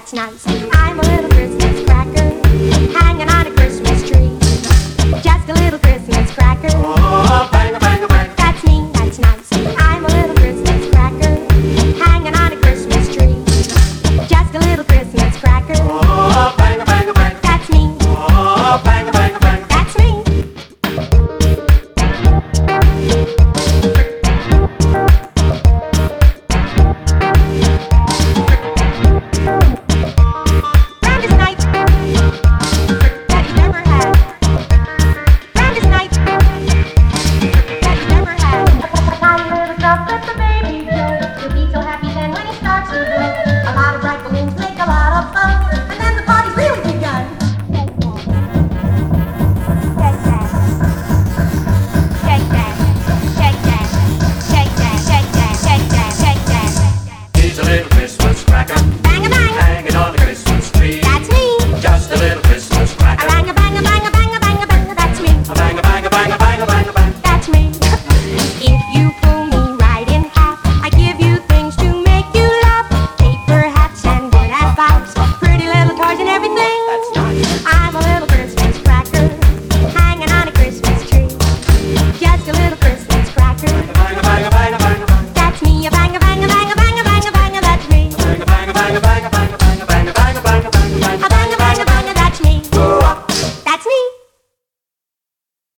that's nice. I'm a little Christmas cracker, hanging on a Christmas tree. Just a little Christmas cracker. Oh, bang, bang, bang. That's me, that's nice. I'm a little Christmas cracker, hanging on a Christmas tree. Just a little Christmas cracker. Oh, bang, bang, bang. That's me. Oh, bang, bang, bang. That's me. Grandest night that you never had. Grandest night that you never had. Tiny little stuff that the baby does. You'll be so happy then when he starts to blow. A lot of bright balloons make a lot of fun, and then the party's really begun. Shake that, shake that, shake that, shake that, shake that, shake that, shake that, shake that. He's a little Christmas cracker, Bang a bang, hanging on the Christmas tree. that's me. Just a little Christmas A cracker. bang a bang a bang a bang a bang a bang, that's me. A bang, a bang, a bang, a bang, a bang, a bang. That's me. If you pull me right in half, I give you things to make you laugh. Paper hats and good advice, pretty little toys and everything. That's nice. I'm a little Christmas cracker, hanging on a Christmas tree. Just a little Christmas cracker. A bang, a bang, a bang, a bang, a bang. That's me. A bang a bang a bang a bang a bang a bang. That's me. A bang, a bang, a bang, a bang, a bang.